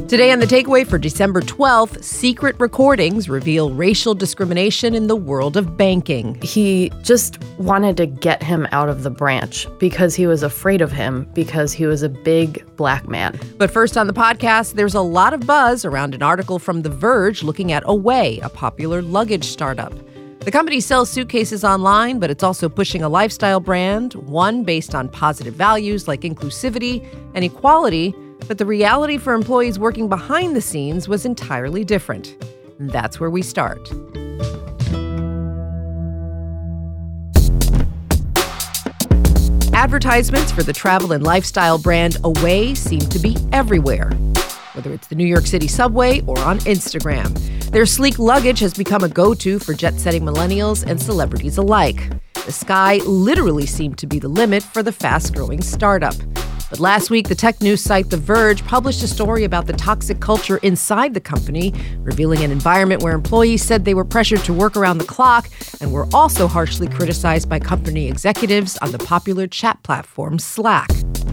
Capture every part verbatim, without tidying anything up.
Today on The Takeaway for December twelfth, secret recordings reveal racial discrimination in the world of banking. He just wanted to get him out of the branch because he was afraid of him because he was a big black man. But first on the podcast, there's a lot of buzz around an article from The Verge looking at Away, a popular luggage startup. The company sells suitcases online, but it's also pushing a lifestyle brand, one based on positive values like inclusivity and equality. But the reality for employees working behind the scenes was entirely different. And that's where we start. Advertisements for the travel and lifestyle brand Away seem to be everywhere, whether it's the New York City subway or on Instagram. Their sleek luggage has become a go-to for jet-setting millennials and celebrities alike. The sky literally seemed to be the limit for the fast-growing startup. But last week, the tech news site The Verge published a story about the toxic culture inside the company, revealing an environment where employees said they were pressured to work around the clock and were also harshly criticized by company executives on the popular chat platform Slack.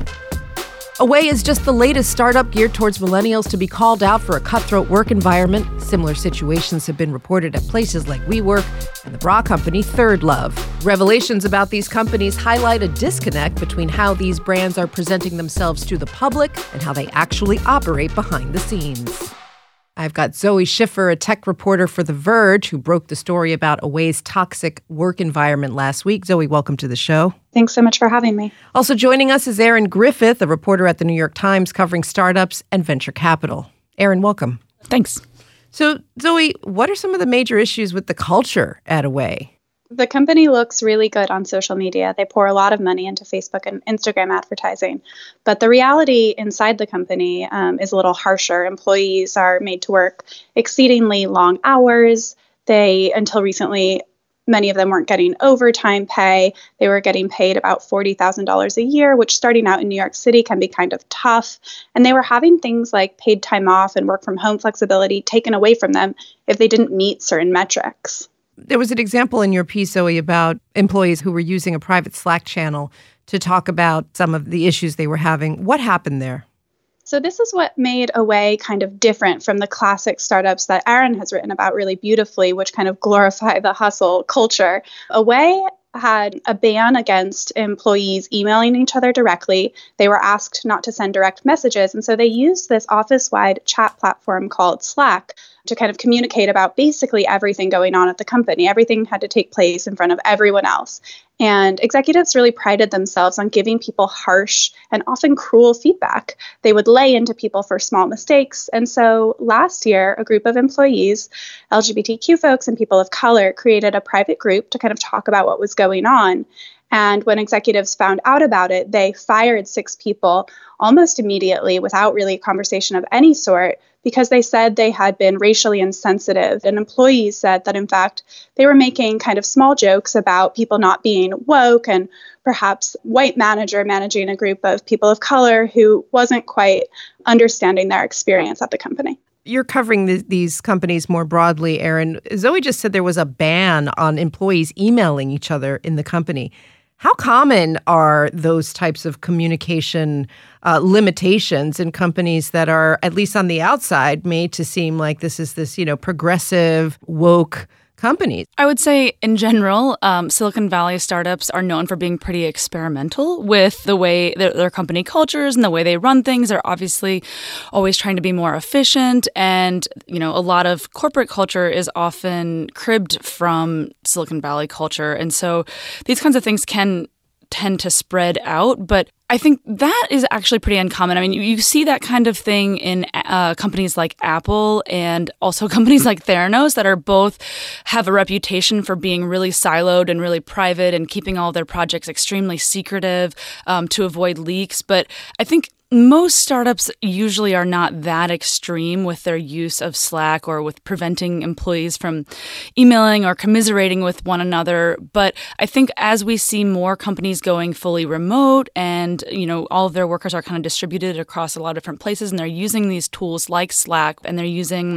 Away is just the latest startup geared towards millennials to be called out for a cutthroat work environment. Similar situations have been reported at places like WeWork and the bra company Third Love. Revelations about these companies highlight a disconnect between how these brands are presenting themselves to the public and how they actually operate behind the scenes. I've got Zoe Schiffer, a tech reporter for The Verge, who broke the story about Away's toxic work environment last week. Zoe, welcome to the show. Thanks so much for having me. Also joining us is Erin Griffith, a reporter at the New York Times covering startups and venture capital. Erin, welcome. Thanks. So, Zoe, what are some of the major issues with the culture at Away? The company looks really good on social media. They pour a lot of money into Facebook and Instagram advertising. But the reality inside the company um, is a little harsher. Employees are made to work exceedingly long hours. They, until recently, many of them weren't getting overtime pay. They were getting paid about forty thousand dollars a year, which starting out in New York City can be kind of tough. And they were having things like paid time off and work from home flexibility taken away from them if they didn't meet certain metrics. There was an example in your piece, Zoe, about employees who were using a private Slack channel to talk about some of the issues they were having. What happened there? So this is what made Away kind of different from the classic startups that Erin has written about really beautifully, which kind of glorify the hustle culture. Away had a ban against employees emailing each other directly. They were asked not to send direct messages. And so they used this office-wide chat platform called Slack to kind of communicate about basically everything going on at the company. Everything had to take place in front of everyone else. And executives really prided themselves on giving people harsh and often cruel feedback. They would lay into people for small mistakes. And so last year, a group of employees, L G B T Q folks and people of color, created a private group to kind of talk about what was going on. And when executives found out about it, they fired six people almost immediately without really a conversation of any sort because they said they had been racially insensitive. And employees said that, in fact, they were making kind of small jokes about people not being woke and perhaps white manager managing a group of people of color who wasn't quite understanding their experience at the company. You're covering the, these companies more broadly, Erin. Zoe just said there was a ban on employees emailing each other in the company. How common are those types of communication uh, limitations in companies that are, at least on the outside, made to seem like this is this, you know, progressive, woke companies? I would say, in general, um, Silicon Valley startups are known for being pretty experimental with the way their, their company cultures and the way they run things. They're obviously always trying to be more efficient. And, you know, a lot of corporate culture is often cribbed from Silicon Valley culture. And so these kinds of things can tend to spread out. But I think that is actually pretty uncommon. I mean, you, you see that kind of thing in uh, companies like Apple and also companies like Theranos that are both have a reputation for being really siloed and really private and keeping all their projects extremely secretive um, to avoid leaks. But I think most startups usually are not that extreme with their use of Slack or with preventing employees from emailing or commiserating with one another. But I think as we see more companies going fully remote and, you know, all of their workers are kind of distributed across a lot of different places and they're using these tools like Slack and they're using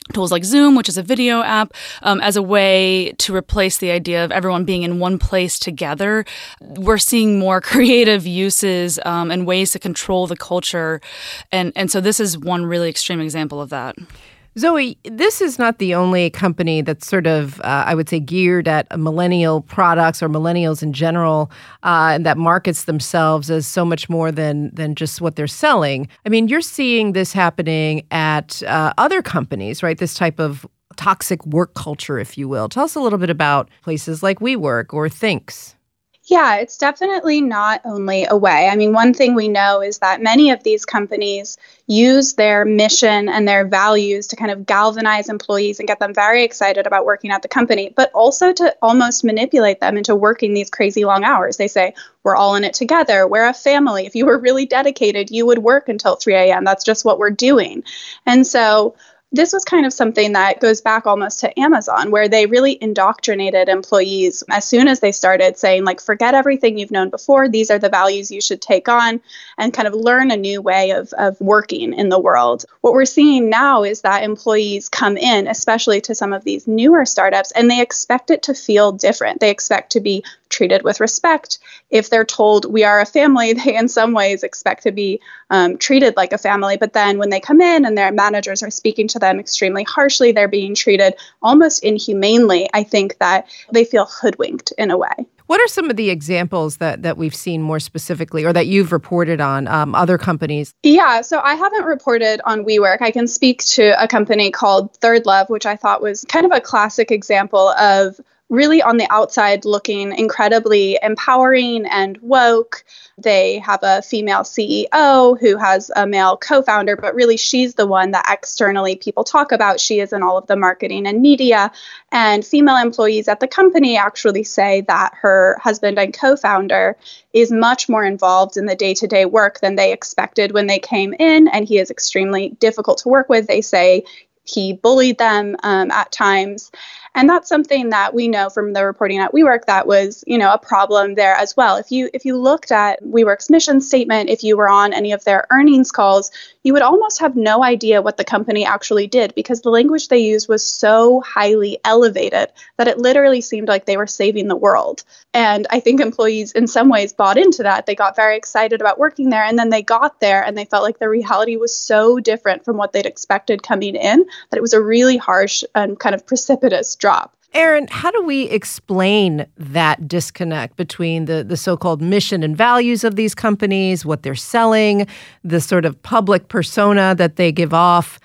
tools like Zoom, which is a video app, um, as a way to replace the idea of everyone being in one place together. We're seeing more creative uses um, and ways to control the culture. And, and so this is one really extreme example of that. Zoe, this is not the only company that's sort of, uh, I would say, geared at millennial products or millennials in general, uh, and that markets themselves as so much more than than just what they're selling. I mean, you're seeing this happening at uh, other companies, right? This type of toxic work culture, if you will. Tell us a little bit about places like WeWork or Thinx. Yeah, it's definitely not only Away. I mean, one thing we know is that many of these companies use their mission and their values to kind of galvanize employees and get them very excited about working at the company, but also to almost manipulate them into working these crazy long hours. They say, we're all in it together. We're a family. If you were really dedicated, you would work until three a.m. That's just what we're doing. And so this was kind of something that goes back almost to Amazon, where they really indoctrinated employees as soon as they started saying, like, forget everything you've known before. These are the values you should take on and kind of learn a new way of, of working in the world. What we're seeing now is that employees come in, especially to some of these newer startups, and they expect it to feel different. They expect to be treated with respect. If they're told we are a family, they in some ways expect to be um, treated like a family. But then when they come in and their managers are speaking to them extremely harshly, they're being treated almost inhumanely. I think that they feel hoodwinked in a way. What are some of the examples that, that we've seen more specifically or that you've reported on um, other companies? Yeah, so I haven't reported on WeWork. I can speak to a company called Third Love, which I thought was kind of a classic example of really on the outside looking incredibly empowering and woke. They have a female C E O who has a male co-founder, but really she's the one that externally people talk about. She is in all of the marketing and media. And female employees at the company actually say that her husband and co-founder is much more involved in the day-to-day work than they expected when they came in. And he is extremely difficult to work with. They say he bullied them um, at times. And that's something that we know from the reporting at WeWork that was, you know, a problem there as well. If you if you looked at WeWork's mission statement, if you were on any of their earnings calls, you would almost have no idea what the company actually did because the language they used was so highly elevated that it literally seemed like they were saving the world. And I think employees in some ways bought into that. They got very excited about working there. And then they got there and they felt like the reality was so different from what they'd expected coming in that it was a really harsh and kind of precipitous drop. Erin, how do we explain that disconnect between the, the so-called mission and values of these companies, what they're selling, the sort of public persona that they give off,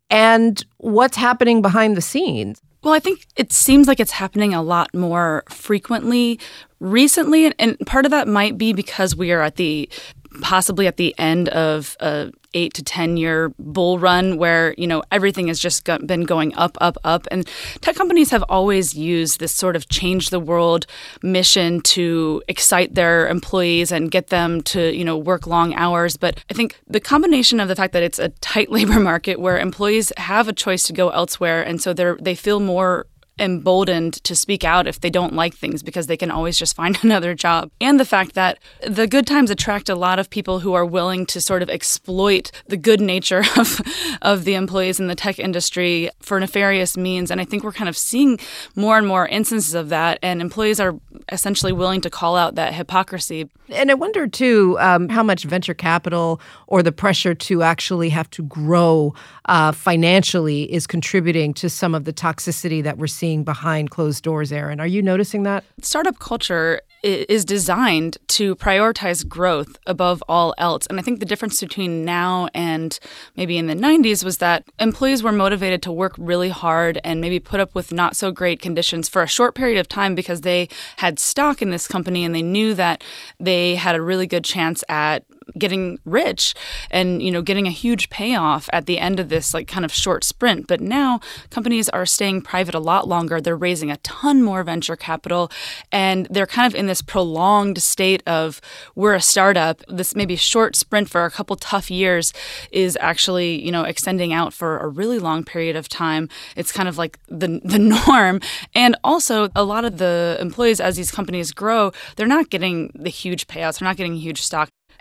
and what's happening behind the scenes? Well, I think it seems like it's happening a lot more frequently recently, and part of that might be because we are at the possibly at the end of a eight to ten year bull run where, you know, everything has just got, been going up, up, up. And tech companies have always used this sort of change the world mission to excite their employees and get them to, you know, work long hours. But I think the combination of the fact that it's a tight labor market where employees have a choice to go elsewhere, and so they're they feel more emboldened to speak out if they don't like things because they can always just find another job. And the fact that the good times attract a lot of people who are willing to sort of exploit the good nature of of the employees in the tech industry for nefarious means. And I think we're kind of seeing more and more instances of that. And employees are essentially willing to call out that hypocrisy. And I wonder, too, um, how much venture capital or the pressure to actually have to grow uh, financially is contributing to some of the toxicity that we're seeing behind closed doors, Erin. Are you noticing that? Startup culture is designed to prioritize growth above all else. And I think the difference between now and maybe in the nineties was that employees were motivated to work really hard and maybe put up with not so great conditions for a short period of time because they had stock in this company and they knew that they had a really good chance at getting rich and, you know, getting a huge payoff at the end of this like kind of short sprint. But now companies are staying private a lot longer. They're raising a ton more venture capital and they're kind of in this prolonged state of we're a startup. This maybe short sprint for a couple tough years is actually, you know, extending out for a really long period of time. It's kind of like the the norm. And also a lot of the employees, as these companies grow, they're not getting the huge payouts. They're not getting huge stock.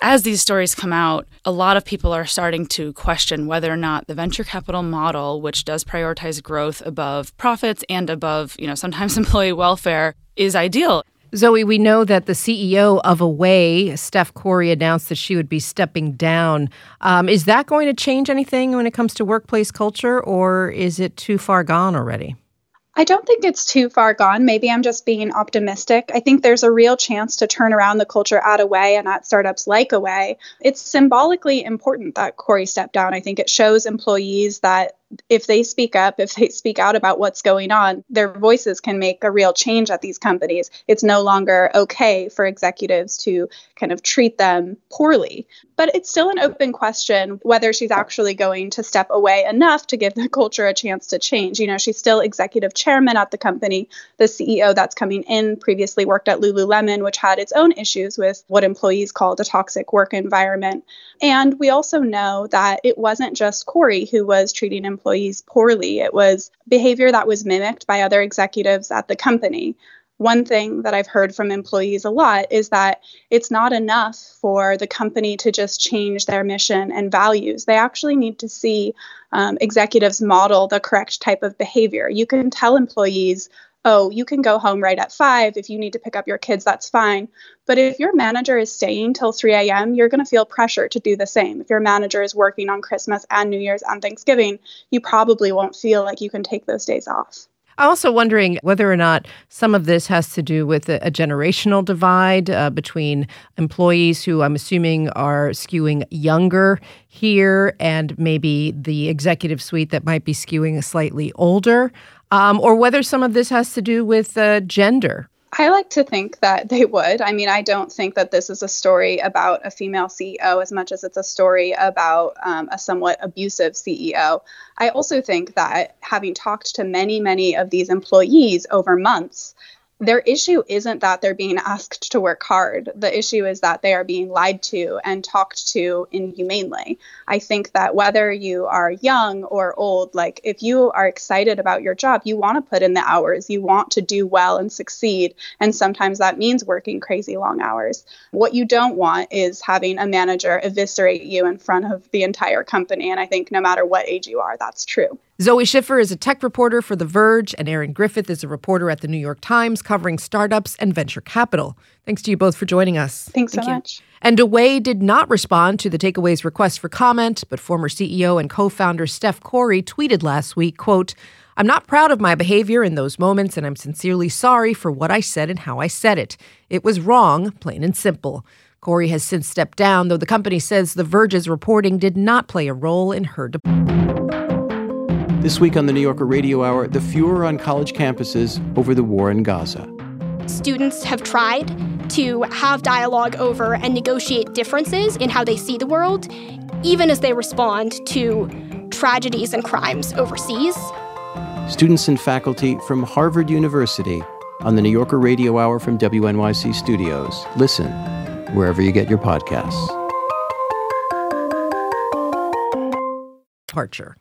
as these stories come out, a lot of people are starting to question whether or not the venture capital model, which does prioritize growth above profits and above, you know, sometimes employee welfare, is ideal. Zoe, we know that the C E O of Away, Steph Corey, announced that she would be stepping down. Um, is that going to change anything when it comes to workplace culture, or is it too far gone already? I don't think it's too far gone. Maybe I'm just being optimistic. I think there's a real chance to turn around the culture at Away and at startups like Away. It's symbolically important that Corey stepped down. I think it shows employees that if they speak up, if they speak out about what's going on, their voices can make a real change at these companies. It's no longer okay for executives to kind of treat them poorly. But it's still an open question whether she's actually going to step away enough to give the culture a chance to change. You know, she's still executive chairman at the company. The C E O that's coming in previously worked at Lululemon, which had its own issues with what employees called a toxic work environment. And we also know that it wasn't just Corey who was treating employees employees poorly. It was behavior that was mimicked by other executives at the company. One thing that I've heard from employees a lot is that it's not enough for the company to just change their mission and values. They actually need to see um, executives model the correct type of behavior. You can tell employees, oh, you can go home right at five. If you need to pick up your kids, that's fine. But if your manager is staying till three a.m., you're going to feel pressure to do the same. If your manager is working on Christmas and New Year's and Thanksgiving, you probably won't feel like you can take those days off. I'm also wondering whether or not some of this has to do with a, a generational divide uh, between employees who I'm assuming are skewing younger here and maybe the executive suite that might be skewing slightly older, um, or whether some of this has to do with uh, gender. I like to think that they would. I mean, I don't think that this is a story about a female C E O as much as it's a story about um, a somewhat abusive C E O. I also think that having talked to many, many of these employees over months, their issue isn't that they're being asked to work hard. The issue is that they are being lied to and talked to inhumanely. I think that whether you are young or old, like if you are excited about your job, you want to put in the hours, you want to do well and succeed. And sometimes that means working crazy long hours. What you don't want is having a manager eviscerate you in front of the entire company. And I think no matter what age you are, that's true. Zoe Schiffer is a tech reporter for The Verge, and Erin Griffith is a reporter at The New York Times covering startups and venture capital. Thanks to you both for joining us. Thanks Thank so you. much. And Away did not respond to the Takeaway's request for comment, but former C E O and co-founder Steph Corey tweeted last week, quote, "I'm not proud of my behavior in those moments, and I'm sincerely sorry for what I said and how I said it. It was wrong, plain and simple." Corey has since stepped down, though the company says The Verge's reporting did not play a role in her departure. This week on the New Yorker Radio Hour, the furor on college campuses over the war in Gaza. Students have tried to have dialogue over and negotiate differences in how they see the world, even as they respond to tragedies and crimes overseas. Students and faculty from Harvard University on the New Yorker Radio Hour from W N Y C Studios. Listen wherever you get your podcasts. Departure.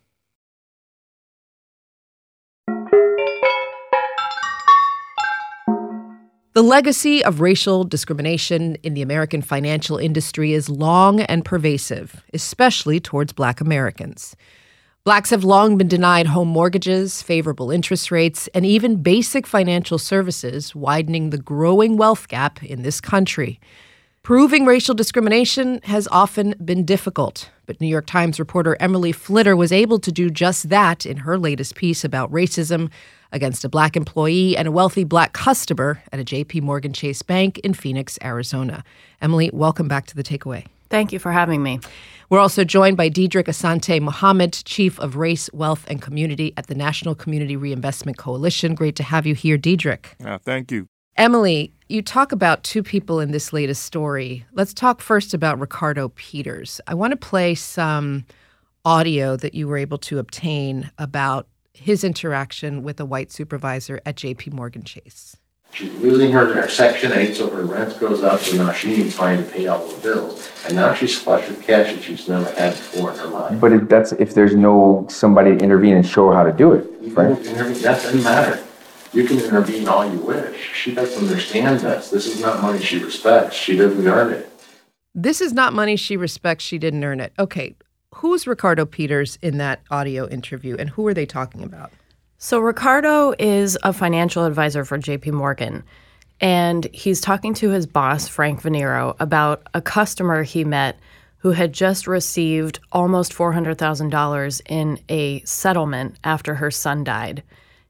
The legacy of racial discrimination in the American financial industry is long and pervasive, especially towards Black Americans. Blacks have long been denied home mortgages, favorable interest rates, and even basic financial services, widening the growing wealth gap in this country. Proving racial discrimination has often been difficult, but New York Times reporter Emily Flitter was able to do just that in her latest piece about racism against a Black employee and a wealthy Black customer at a J P Morgan Chase Bank in Phoenix, Arizona. Emily, welcome back to The Takeaway. Thank you for having me. We're also joined by Diedrich Asante Mohammed, Chief of Race, Wealth, and Community at the National Community Reinvestment Coalition. Great to have you here, Diedrich. Uh, thank you. Emily, you talk about two people in this latest story. Let's talk first about Ricardo Peters. I want to play some audio that you were able to obtain about his interaction with a white supervisor at J P Morgan Chase. She's losing her, her Section eight, so her rent goes up, so now she needs money to pay all the bills. And now she's flush with cash that she's never had before in her life. But if that's if there's no somebody to intervene and show her how to do it, right? Intervene, that doesn't matter. You can intervene all you wish. She doesn't understand this. This is not money she respects. She doesn't earn it. This is not money she respects. She didn't earn it. Okay, who's Ricardo Peters in that audio interview, and who are they talking about? So Ricardo is a financial advisor for J P Morgan, and he's talking to his boss, Frank Venero, about a customer he met who had just received almost four hundred thousand dollars in a settlement after her son died.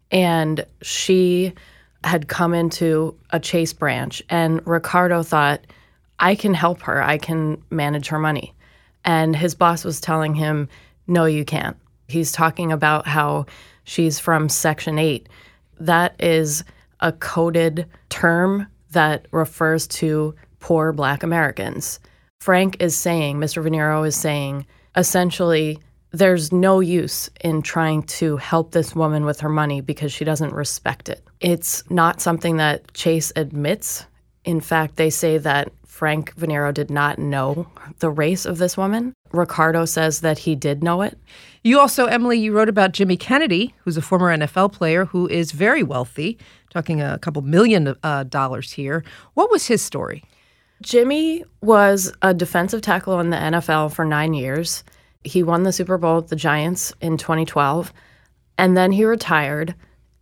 And she had come into a Chase branch, and Ricardo thought, I can help her. I can manage her money. And his boss was telling him, no, you can't. He's talking about how she's from Section eight. That is a coded term that refers to poor Black Americans. Frank is saying, Mister Venero is saying, essentially, there's no use in trying to help this woman with her money because she doesn't respect it. It's not something that Chase admits. In fact, they say that Frank Venero did not know the race of this woman. Ricardo says that he did know it. You also, Emily, you wrote about Jimmy Kennedy, who's a former N F L player who is very wealthy, talking a couple million uh, dollars here. What was his story? Jimmy was a defensive tackle in the N F L for nine years. He won the Super Bowl with the Giants in twenty twelve, and then he retired.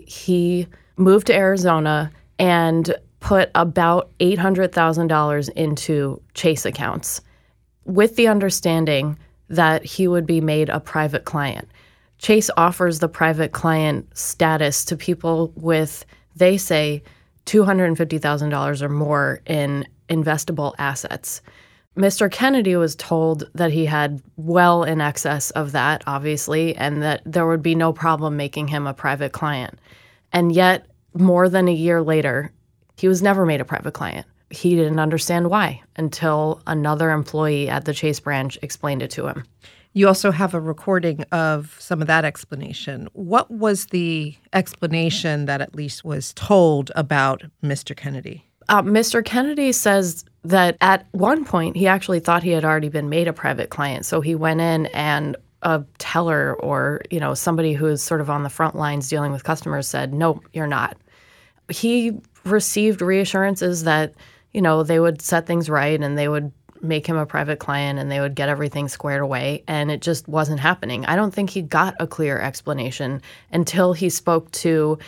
He moved to Arizona and put about eight hundred thousand dollars into Chase accounts with the understanding that he would be made a private client. Chase offers the private client status to people with, they say, two hundred fifty thousand dollars or more in investable assets. Mister Kennedy was told that he had well in excess of that, obviously, and that there would be no problem making him a private client. And yet, more than a year later, he was never made a private client. He didn't understand why until another employee at the Chase branch explained it to him. You also have a recording of some of that explanation. What was the explanation that at least was told about Mister Kennedy? Uh, Mister Kennedy says that at one point he actually thought he had already been made a private client. So he went in and a teller or, you know, somebody who is sort of on the front lines dealing with customers said, no, you're not. He received reassurances that, you know, they would set things right and they would make him a private client and they would get everything squared away. And it just wasn't happening. I don't think he got a clear explanation until he spoke to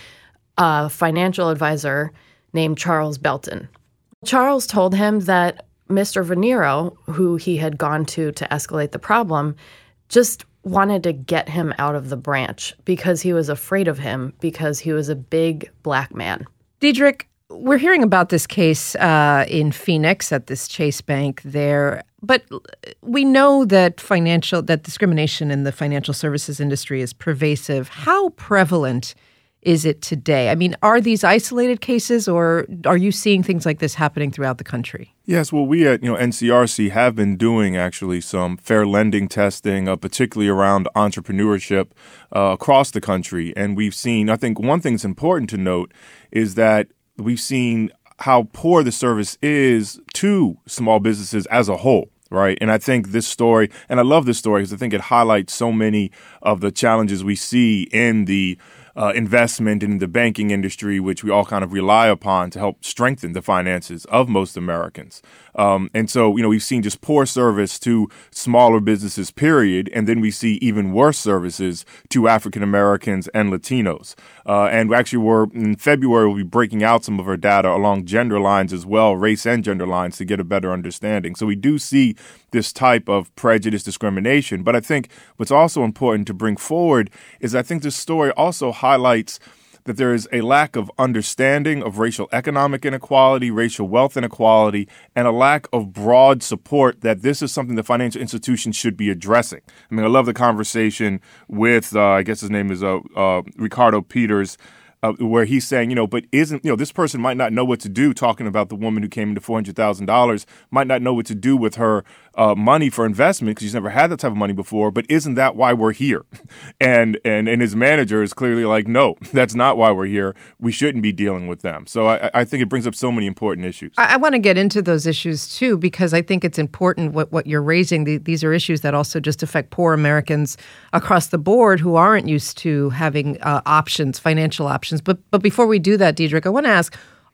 a financial advisor named Charles Belton. Charles told him that Mister Venero, who he had gone to to escalate the problem, just wanted to get him out of the branch because he was afraid of him because he was a big Black man. Diedrich, we're hearing about this case uh, in Phoenix at this Chase Bank there, but we know that financial that discrimination in the financial services industry is pervasive. How prevalent is it today? I mean, are these isolated cases, or are you seeing things like this happening throughout the country? Yes, well, we at you know N C R C have been doing actually some fair lending testing, uh, particularly around entrepreneurship uh, across the country, and we've seen. I think one thing that's important to note is that we've seen how poor the service is to small businesses as a whole. Right. And I think this story, and I love this story because I think it highlights so many of the challenges we see in the uh, investment in the banking industry, which we all kind of rely upon to help strengthen the finances of most Americans. Um, and so, you know, we've seen just poor service to smaller businesses, period. And then we see even worse services to African Americans and Latinos. Uh, and actually, we're in February, we'll be breaking out some of our data along gender lines as well, race and gender lines, to get a better understanding. So we do see this type of prejudice, discrimination. But I think what's also important to bring forward is I think this story also highlights that there is a lack of understanding of racial economic inequality, racial wealth inequality, and a lack of broad support that this is something the financial institutions should be addressing. I mean, I love the conversation with, uh, I guess his name is uh, uh, Ricardo Peters, Uh, where he's saying, you know, but isn't, you know, this person might not know what to do, talking about the woman who came into four hundred thousand dollars, might not know what to do with her uh, money for investment because she's never had that type of money before. But isn't that why we're here? And and and his manager is clearly like, no, that's not why we're here. We shouldn't be dealing with them. So I, I think it brings up so many important issues. I, I want to get into those issues, too, because I think it's important what, what you're raising. The, these are issues that also just affect poor Americans across the board who aren't used to having uh, options, financial options. But but before we do that, Diedrich, I want to ask,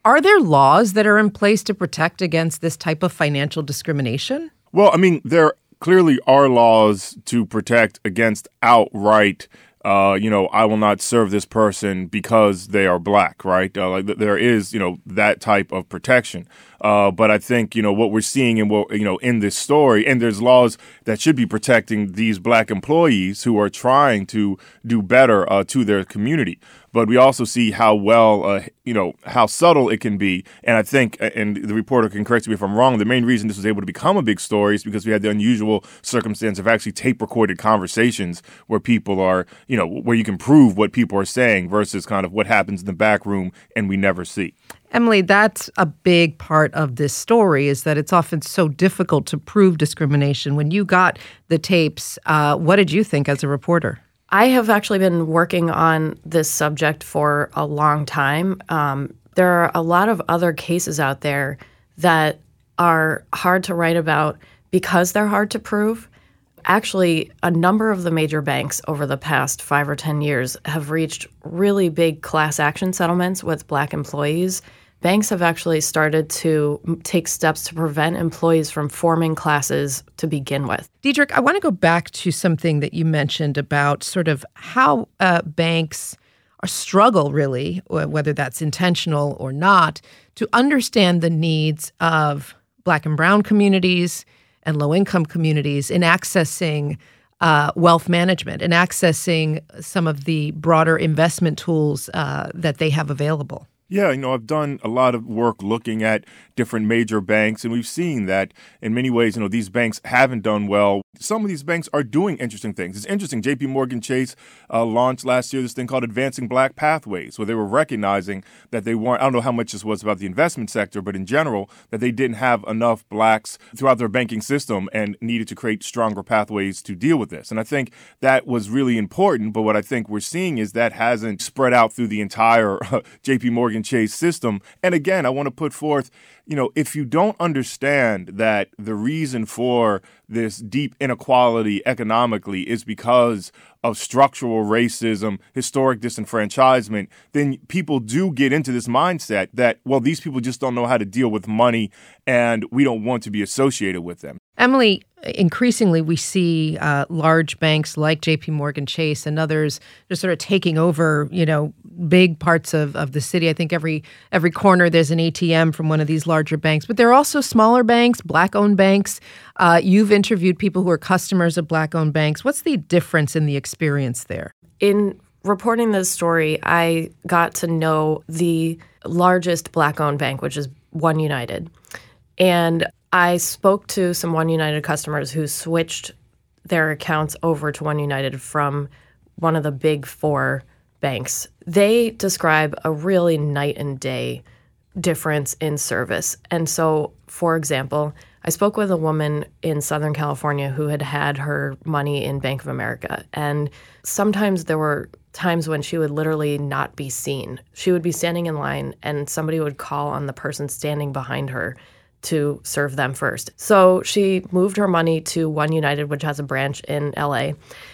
Are there laws that are in place to protect against this type of financial discrimination? Well, I mean, there clearly are laws to protect against outright Uh, you know, I will not serve this person because they are black, right? Uh, like there is, you know, that type of protection. Uh, but I think, you know, what we're seeing in what, you know, in this story, and there's laws that should be protecting these black employees who are trying to do better uh, to their community. But we also see how well, uh, you know, how subtle it can be. And I think, and the reporter can correct me if I'm wrong, the main reason this was able to become a big story is because we had the unusual circumstance of actually tape recorded conversations where people are, you know, where you can prove what people are saying versus kind of what happens in the back room and we never see. Emily, that's a big part of this story, is that it's often so difficult to prove discrimination. When you got the tapes, uh, what did you think as a reporter? I have actually been working on this subject for a long time. Um, there are a lot of other cases out there that are hard to write about because they're hard to prove. Actually, a number of the major banks over the past five or ten years have reached really big class action settlements with black employees. Banks have actually started to take steps to prevent employees from forming classes to begin with. Diedrich, I want to go back to something that you mentioned about sort of how uh, banks are struggle, really, whether that's intentional or not, to understand the needs of black and brown communities and low-income communities in accessing uh, wealth management and accessing some of the broader investment tools uh, that they have available. Yeah, you know, I've done a lot of work looking at different major banks, and we've seen that in many ways, you know, these banks haven't done well. Some of these banks are doing interesting things. It's interesting. J P Morgan Chase uh, launched last year this thing called Advancing Black Pathways, where they were recognizing that they weren't, I don't know how much this was about the investment sector, but in general, that they didn't have enough blacks throughout their banking system and needed to create stronger pathways to deal with this. And I think that was really important. But what I think we're seeing is that hasn't spread out through the entire uh, J P Morgan Chase system. And again, I want to put forth, you know, if you don't understand that the reason for this deep inequality economically is because of structural racism, historic disenfranchisement, then people do get into this mindset that, well, these people just don't know how to deal with money and we don't want to be associated with them. Emily, increasingly we see uh, large banks like J P Morgan Chase and others just sort of taking over, you know, big parts of, of the city. I think every every corner there's an A T M from one of these larger banks. But there are also smaller banks, black-owned banks. Uh, you've interviewed people who are customers of black-owned banks. What's the difference in the experience there? In reporting this story, I got to know the largest black-owned bank, which is One United. And I spoke to some One United customers who switched their accounts over to One United from one of the big four banks. They describe a really night and day difference in service. And so, for example, I spoke with a woman in Southern California who had had her money in Bank of America. And sometimes there were times when she would literally not be seen. She would be standing in line and somebody would call on the person standing behind her to serve them first. So she moved her money to One United, which has a branch in L A.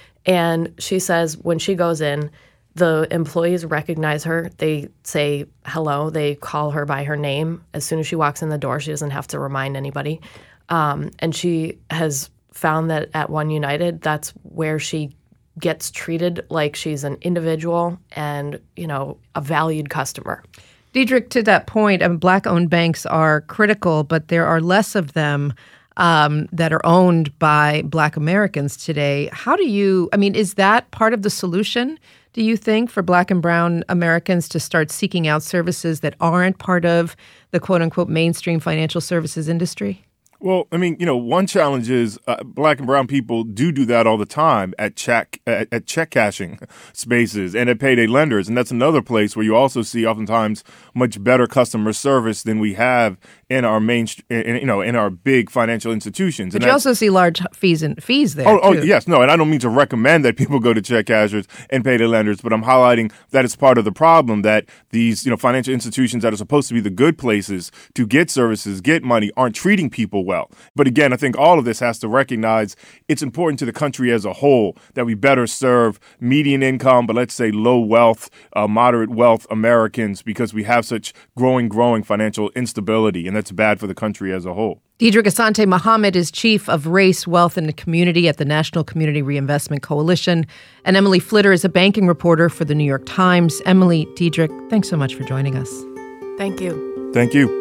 And she says when she goes in, the employees recognize her. They say hello. They call her by her name. As soon as she walks in the door, she doesn't have to remind anybody. Um, and she has found that at One United, that's where she gets treated like she's an individual and, you know, a valued customer. Diedrich, to that point, I mean, black-owned banks are critical, but there are less of them um, that are owned by black Americans today. How do you, I mean, is that part of the solution, do you think, for black and brown Americans to start seeking out services that aren't part of the quote-unquote mainstream financial services industry? Well, I mean, you know, one challenge is uh, black and brown people do do that all the time at check at, at check cashing spaces and at payday lenders. And that's another place where you also see oftentimes much better customer service than we have in our main, in, you know, in our big financial institutions. But and you also see large fees and fees there. Oh, oh, too. yes. No, and I don't mean to recommend that people go to check cashers and payday lenders, but I'm highlighting that it's part of the problem that these, you know, financial institutions that are supposed to be the good places to get services, get money, aren't treating people well. well. But again, I think all of this has to recognize it's important to the country as a whole that we better serve median income, but let's say low wealth, uh, moderate wealth Americans, because we have such growing, growing financial instability, and that's bad for the country as a whole. Diedrich Asante-Mohamed is Chief of Race, Wealth, and Community at the National Community Reinvestment Coalition. And Emily Flitter is a banking reporter for the New York Times. Emily, Diedrich, thanks so much for joining us. Thank you. Thank you.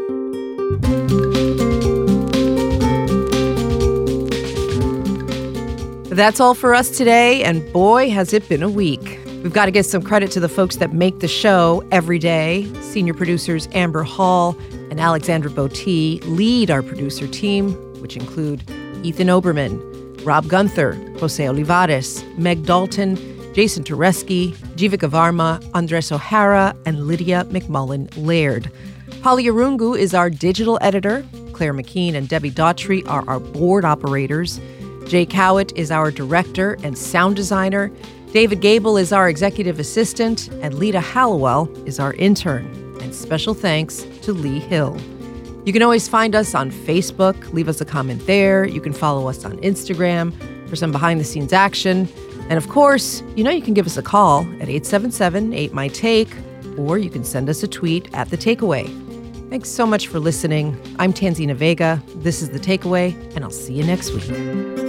That's all for us today, and boy, has it been a week. We've got to give some credit to the folks that make the show every day. Senior producers Amber Hall and Alexandra Botti lead our producer team, which include Ethan Oberman, Rob Gunther, Jose Olivares, Meg Dalton, Jason Tereski, Jivika Varma, Andres O'Hara, and Lydia McMullen Laird. Holly Arungu is our digital editor. Claire McKean and Debbie Daughtry are our board operators. Jay Cowett is our director and sound designer. David Gable is our executive assistant, and Lita Hallowell is our intern. And special thanks to Lee Hill. You can always find us on Facebook. Leave us a comment there. You can follow us on Instagram for some behind-the-scenes action. And of course, you know you can give us a call at eight seven seven, eight, M Y, T A K E, or you can send us a tweet at The Takeaway. Thanks so much for listening. I'm Tanzina Vega. This is The Takeaway, and I'll see you next week.